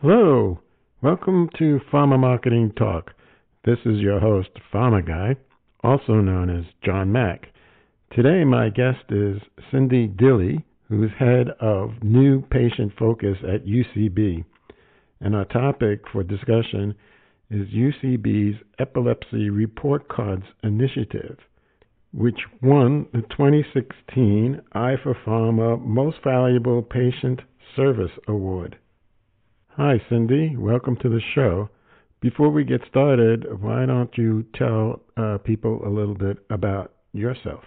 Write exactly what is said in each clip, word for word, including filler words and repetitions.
Hello, welcome to Pharma Marketing Talk. This is your host, Pharma Guy, also known as John Mack. Today my guest is Cindy Dilley, who is head of New Patient Focus at U C B. And our topic for discussion is U C B's Epilepsy Report Cards Initiative, which won the twenty sixteen Eye for Pharma Most Valuable Patient Service Award. Hi, Cindy. Welcome to the show. Before we get started, why don't you tell uh, people a little bit about yourself?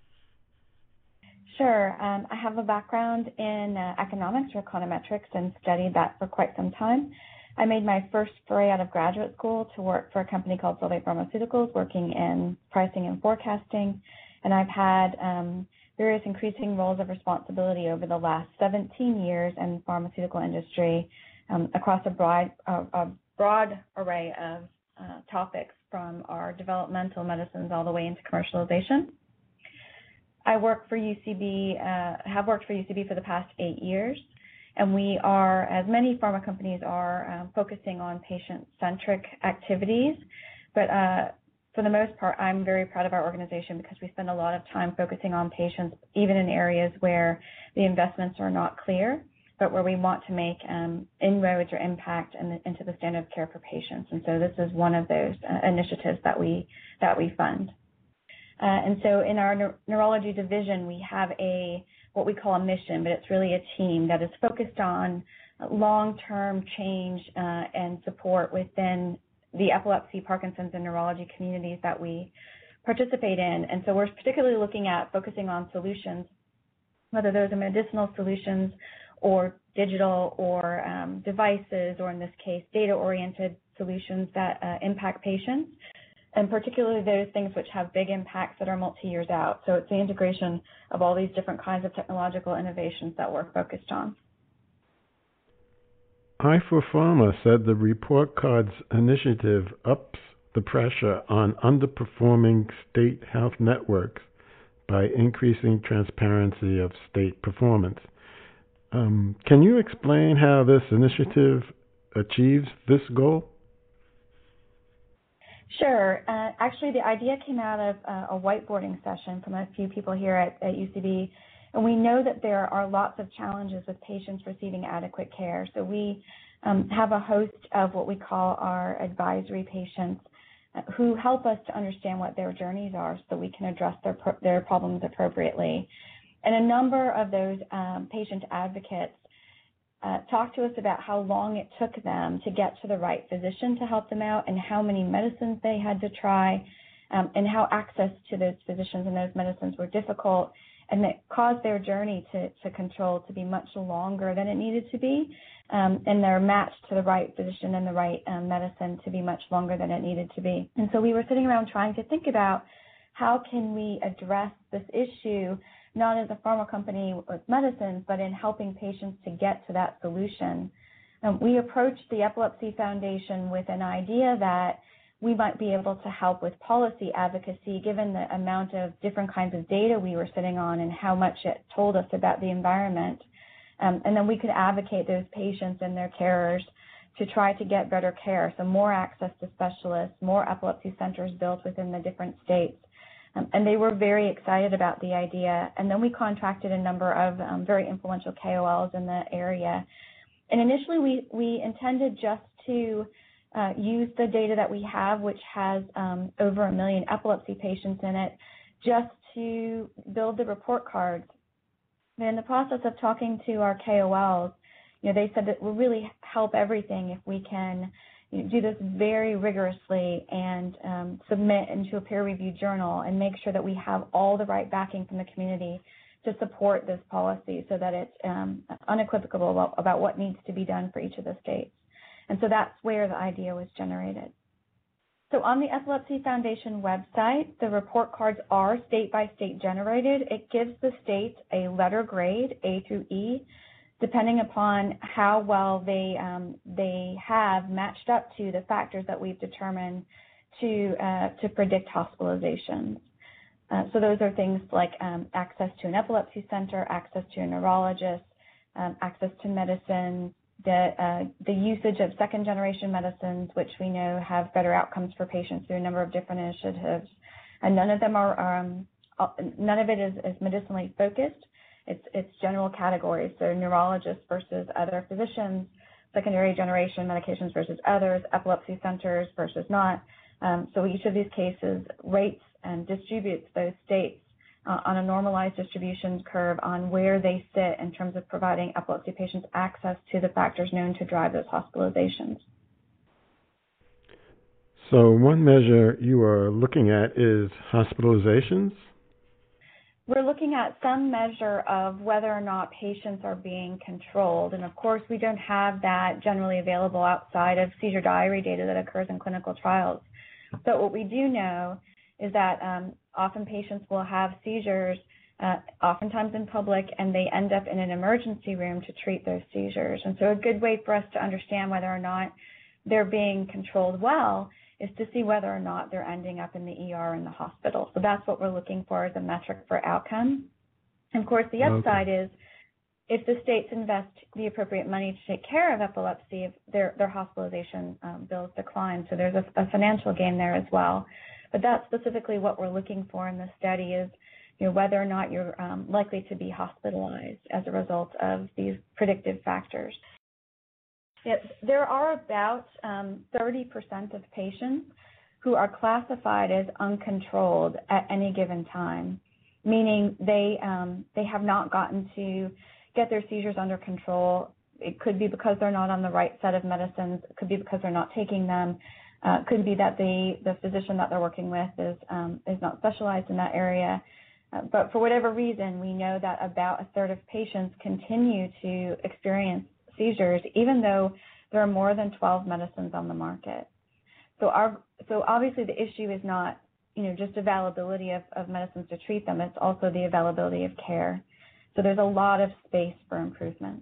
Sure. Um, I have a background in uh, economics or econometrics and studied that for quite some time. I made my first foray out of graduate school to work for a company called Solvay Pharmaceuticals, working in pricing and forecasting. And I've had um, various increasing roles of responsibility over the last seventeen years in the pharmaceutical industry, Um, across a broad, uh, a broad array of uh, topics, from our developmental medicines all the way into commercialization. I work for U C B, uh, have worked for U C B for the past eight years, and we are, as many pharma companies are, um, focusing on patient-centric activities. But uh, for the most part, I'm very proud of our organization because we spend a lot of time focusing on patients, even in areas where the investments are not clear, but where we want to make um, inroads or impact in the, into the standard of care for patients. And so this is one of those uh, initiatives that we that we fund. Uh, and so in our ne- neurology division, we have a what we call a mission, but it's really a team that is focused on long-term change uh, and support within the epilepsy, Parkinson's, and neurology communities that we participate in. And so we're particularly looking at focusing on solutions, whether those are medicinal solutions or digital or um, devices, or in this case, data-oriented solutions that uh, impact patients, and particularly those things which have big impacts that are multi-years out. So it's the integration of all these different kinds of technological innovations that we're focused on. Eye for Pharma said the Report Cards Initiative ups the pressure on underperforming state health networks by increasing transparency of state performance. Um, can you explain how this initiative achieves this goal? Sure. Uh, actually, the idea came out of uh, a whiteboarding session from a few people here at, at U C B, and we know that there are lots of challenges with patients receiving adequate care. So we um, have a host of what we call our advisory patients uh, who help us to understand what their journeys are so we can address their, pro- their problems appropriately. And a number of those um, patient advocates uh, talked to us about how long it took them to get to the right physician to help them out, and how many medicines they had to try, um, and how access to those physicians and those medicines were difficult, and that caused their journey to, to control to be much longer than it needed to be, um, and their match to the right physician and the right um, medicine to be much longer than it needed to be. And so we were sitting around trying to think about how can we address this issue, not as a pharma company with medicines, but in helping patients to get to that solution. Um, we approached the Epilepsy Foundation with an idea that we might be able to help with policy advocacy, given the amount of different kinds of data we were sitting on and how much it told us about the environment. Um, and then we could advocate those patients and their carers to try to get better care, so more access to specialists, more epilepsy centers built within the different states. Um, and they were very excited about the idea. And then we contracted a number of um, very influential K O Ls in the area. And initially, we, we intended just to uh, use the data that we have, which has um, over a million epilepsy patients in it, just to build the report cards. And in the process of talking to our K O Ls, you know, they said that will really help everything if we can you know, do this very rigorously and um, submit into a peer-reviewed journal and make sure that we have all the right backing from the community to support this policy so that it's um, unequivocal about, about what needs to be done for each of the states. And so that's where the idea was generated. So on the Epilepsy Foundation website, the report cards are state-by-state generated. It gives the states a letter grade, A through E, depending upon how well they um, they have matched up to the factors that we've determined to uh, to predict hospitalizations. Uh, so those are things like um, access to an epilepsy center, access to a neurologist, um, access to medicine, the, uh, the usage of second-generation medicines, which we know have better outcomes for patients through a number of different initiatives. And none of them are, um, none of it is, is medicinally focused. It's, it's general categories, so neurologists versus other physicians, secondary generation medications versus others, epilepsy centers versus not. Um, so each of these cases rates and distributes those states uh, on a normalized distribution curve on where they sit in terms of providing epilepsy patients access to the factors known to drive those hospitalizations. So one measure you are looking at is hospitalizations? We're looking at some measure of whether or not patients are being controlled. And of course, we don't have that generally available outside of seizure diary data that occurs in clinical trials. But what we do know is that um, often patients will have seizures, uh, oftentimes in public, and they end up in an emergency room to treat those seizures. And so a good way for us to understand whether or not they're being controlled well is to see whether or not they're ending up in the E R in the hospital. So that's what we're looking for as a metric for outcome. And of course, the upside okay. is if the states invest the appropriate money to take care of epilepsy, if their, their hospitalization um, bills decline. So there's a, a financial gain there as well. But that's specifically what we're looking for in this study is you know, whether or not you're um, likely to be hospitalized as a result of these predictive factors. Yes, there are about um, thirty percent of patients who are classified as uncontrolled at any given time, meaning they um, they have not gotten to get their seizures under control. It could be because they're not on the right set of medicines. It could be because they're not taking them. Uh, it could be that the, the physician that they're working with is, um, is not specialized in that area. Uh, but for whatever reason, we know that about a third of patients continue to experience seizures, even though there are more than twelve medicines on the market. So our so obviously the issue is not you know just availability of, of medicines to treat them, it's also the availability of care. So there's a lot of space for improvement.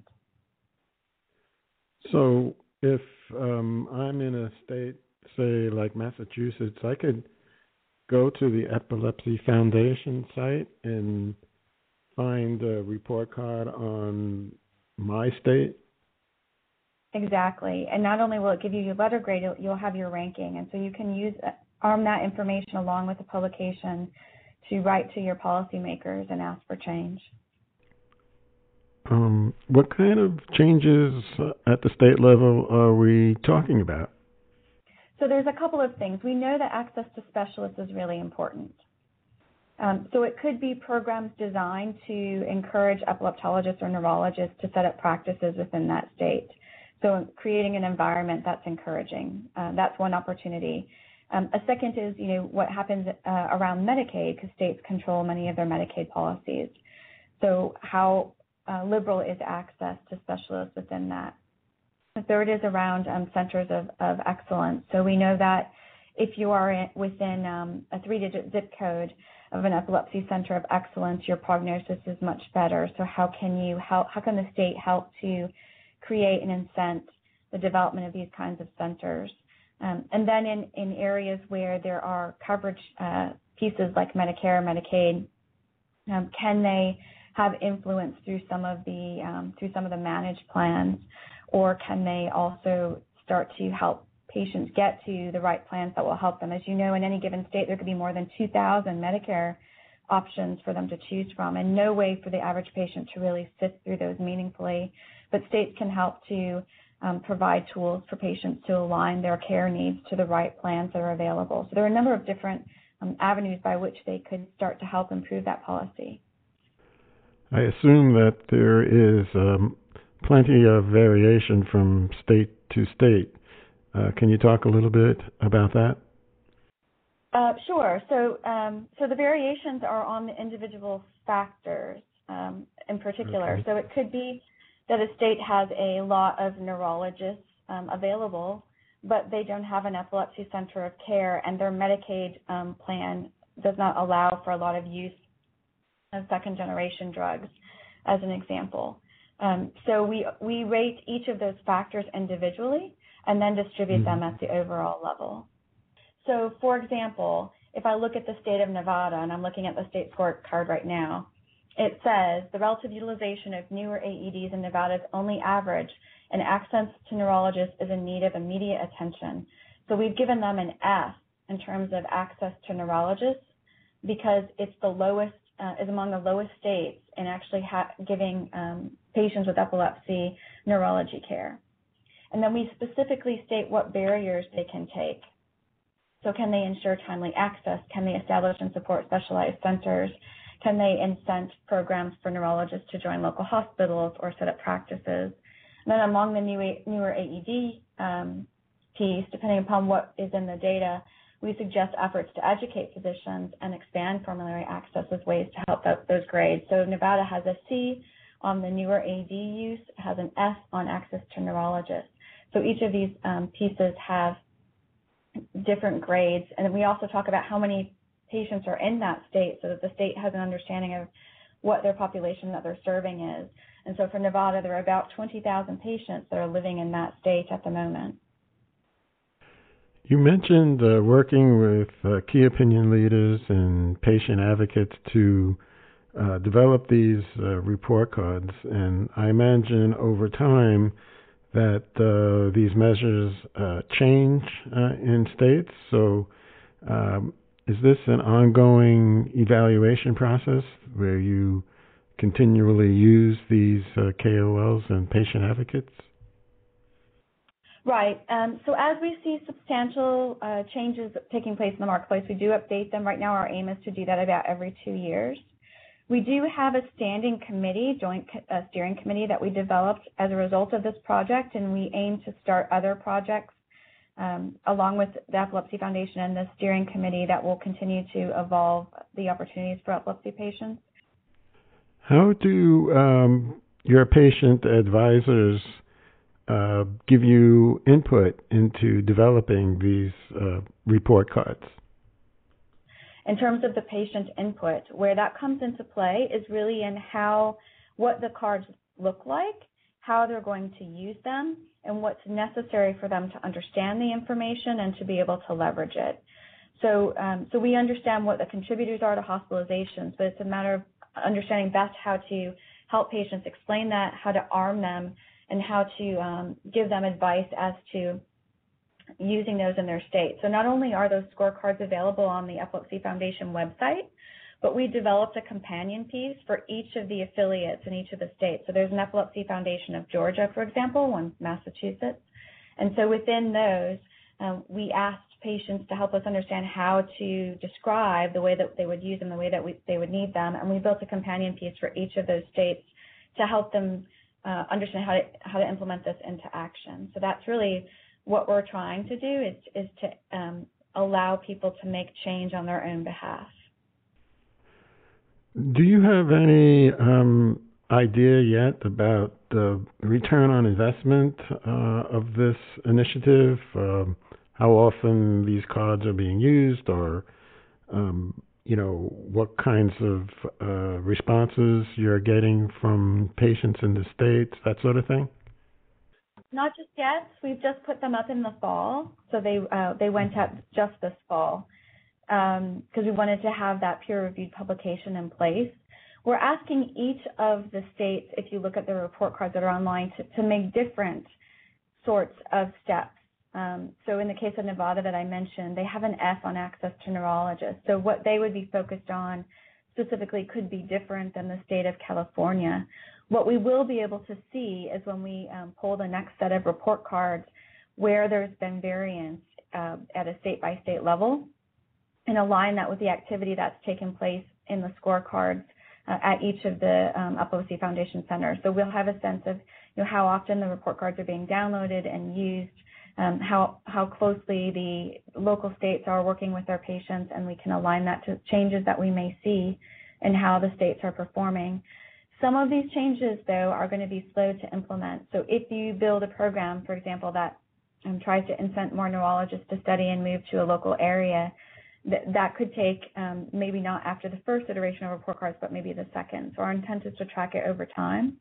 So if um, I'm in a state, say like Massachusetts, I could go to the Epilepsy Foundation site and find a report card on my state? Exactly. And not only will it give you your letter grade, you'll have your ranking. And so you can use arm that information along with the publication to write to your policymakers and ask for change. Um, what kind of changes at the state level are we talking about? So there's a couple of things. We know that access to specialists is really important. Um, so it could be programs designed to encourage epileptologists or neurologists to set up practices within that state. So creating an environment that's encouraging. Uh, that's one opportunity. Um, a second is, you know, what happens uh, around Medicaid, because states control many of their Medicaid policies. So how uh, liberal is access to specialists within that? The third is around um, centers of, of excellence. So we know that if you are in, within um, a three-digit zip code of an epilepsy center of excellence, your prognosis is much better. So how can you help? How can the state help to create and incent the development of these kinds of centers? Um, and then in, in areas where there are coverage uh, pieces like Medicare, Medicaid, um, can they have influence through some of the um, through some of the managed plans, or can they also start to help patients get to the right plans that will help them? As you know, in any given state, there could be more than two thousand Medicare options for them to choose from, and no way for the average patient to really sift through those meaningfully. But states can help to um, provide tools for patients to align their care needs to the right plans that are available. So there are a number of different um, avenues by which they could start to help improve that policy. I assume that there is um, plenty of variation from state to state. Uh, can you talk a little bit about that? Uh, sure. So, um, so the variations are on the individual factors um, in particular. Okay. So it could be that a state has a lot of neurologists um, available, but they don't have an epilepsy center of care, and their Medicaid um, plan does not allow for a lot of use of second-generation drugs, as an example. Um, so we we rate each of those factors individually and then distribute mm-hmm. them at the overall level. So, for example, if I look at the state of Nevada, and I'm looking at the state scorecard right now, it says the relative utilization of newer A E Ds in Nevada is only average and access to neurologists is in need of immediate attention. So we've given them an F in terms of access to neurologists because it's the lowest, uh, is among the lowest states in actually ha- giving um, patients with epilepsy neurology care. And then we specifically state what barriers they can take. So can they ensure timely access? Can they establish and support specialized centers? Can they incent programs for neurologists to join local hospitals or set up practices? And then among the new, newer A E D um, piece, depending upon what is in the data, we suggest efforts to educate physicians and expand formulary access as ways to help out those grades. So Nevada has a C on the newer A E D use, has an S on access to neurologists. So each of these um, pieces have different grades. And then we also talk about how many patients are in that state so that the state has an understanding of what their population that they're serving is. And so for Nevada, there are about twenty thousand patients that are living in that state at the moment. You mentioned uh, working with uh, key opinion leaders and patient advocates to uh, develop these uh, report cards. And I imagine over time that uh, these measures uh, change uh, in states. So um, is this an ongoing evaluation process where you continually use these uh, K O Ls and patient advocates? Right. Um, so as we see substantial uh, changes taking place in the marketplace, we do update them. Right now, our aim is to do that about every two years. We do have a standing committee, joint uh, steering committee that we developed as a result of this project, and we aim to start other projects um, along with the Epilepsy Foundation and the steering committee that will continue to evolve the opportunities for epilepsy patients. How do um, your patient advisors uh, give you input into developing these uh, report cards? In terms of the patient input, where that comes into play is really in how, what the cards look like, how they're going to use them, and what's necessary for them to understand the information and to be able to leverage it. So, um, so we understand what the contributors are to hospitalizations, but it's a matter of understanding best how to help patients explain that, how to arm them, and how to um, give them advice as to using those in their state. So not only are those scorecards available on the Epilepsy Foundation website, but we developed a companion piece for each of the affiliates in each of the states. So there's an Epilepsy Foundation of Georgia, for example, one Massachusetts. And so within those, um, we asked patients to help us understand how to describe the way that they would use them, the way that we, they would need them. And we built a companion piece for each of those states to help them uh, understand how to, how to implement this into action. So that's really what we're trying to do is, is to um, allow people to make change on their own behalf. Do you have any um, idea yet about the return on investment uh, of this initiative? Um, how often these cards are being used, or um, you know, what kinds of uh, responses you're getting from patients in the states, that sort of thing? Not just yet. We've just put them up in the fall, so they uh, they went up just this fall because um, we wanted to have that peer-reviewed publication in place. We're asking each of the states, if you look at the report cards that are online, to, to make different sorts of steps. Um, so in the case of Nevada that I mentioned, they have an F on access to neurologists. So what they would be focused on specifically could be different than the state of California. What we will be able to see is when we um, pull the next set of report cards where there's been variance uh, at a state-by-state level and align that with the activity that's taken place in the scorecards uh, at each of the um, Epilepsy Foundation centers. So we'll have a sense of you know, how often the report cards are being downloaded and used, um, how, how closely the local states are working with their patients, and we can align that to changes that we may see in how the states are performing. Some of these changes, though, are going to be slow to implement. So if you build a program, for example, that um, tries to incent more neurologists to study and move to a local area, th that could take um, maybe not after the first iteration of report cards, but maybe the second. So our intent is to track it over time.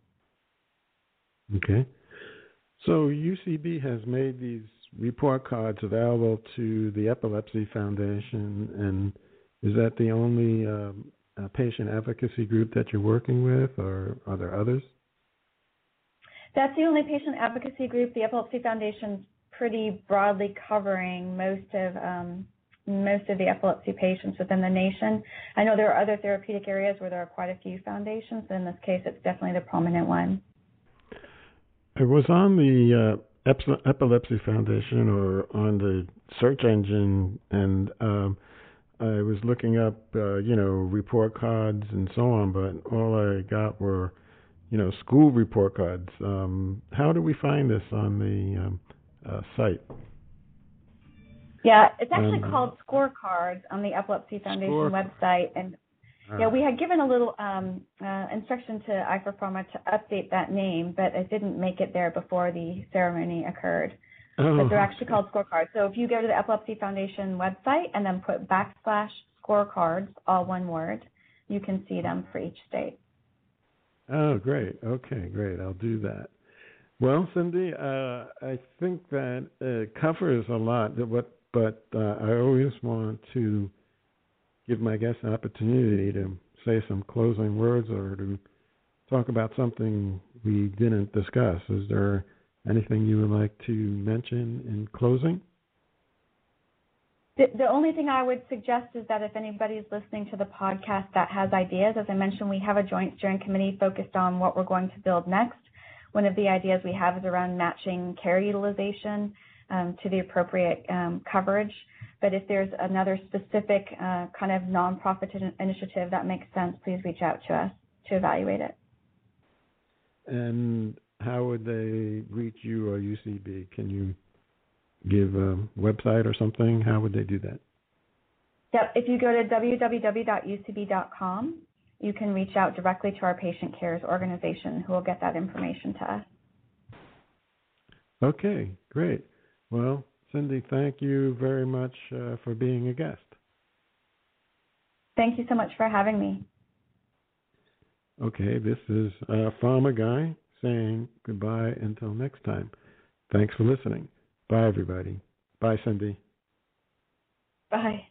Okay. So U C B has made these report cards available to the Epilepsy Foundation, and is that the only um, uh, patient advocacy group that you're working with, or are there others? That's the only patient advocacy group. The Epilepsy Foundation's pretty broadly covering most of um, most of the epilepsy patients within the nation. I know there are other therapeutic areas where there are quite a few foundations, but in this case, it's definitely the prominent one. I was on the uh, Epilepsy Foundation or on the search engine, and um, I was looking up, uh, you know, report cards and so on, but all I got were, you know, school report cards. Um, how do we find this on the um, uh, site? Yeah, it's actually um, called Scorecards on the Epilepsy Foundation score... website, and uh, yeah, we had given a little um, uh, instruction to I four Pharma to update that name, but it didn't make it there before the ceremony occurred. oh, But they're actually okay. called Scorecards. So if you go to the Epilepsy Foundation website and then put backslash Scorecards, all one word, you can see them for each state. Oh, great. Okay, great. I'll do that. Well, Cindy, uh, I think that uh, covers a lot, but, but uh, I always want to give my guests an opportunity to say some closing words or to talk about something we didn't discuss. Is there anything you would like to mention in closing? The, the only thing I would suggest is that if anybody's listening to the podcast that has ideas, as I mentioned, we have a joint steering committee focused on what we're going to build next. One of the ideas we have is around matching care utilization um, to the appropriate um, coverage. But if there's another specific uh, kind of nonprofit in- initiative that makes sense, please reach out to us to evaluate it. And how would they reach you or U C B? Can you give a website or something? How would they do that? Yep. If you go to w w w dot u c b dot com, you can reach out directly to our Patient Cares organization, who will get that information to us. Okay, great. Well, Cindy, thank you very much uh, for being a guest. Thank you so much for having me. Okay, this is uh, Pharma Guy saying goodbye until next time. Thanks for listening. Bye, everybody. Bye, Cindy. Bye.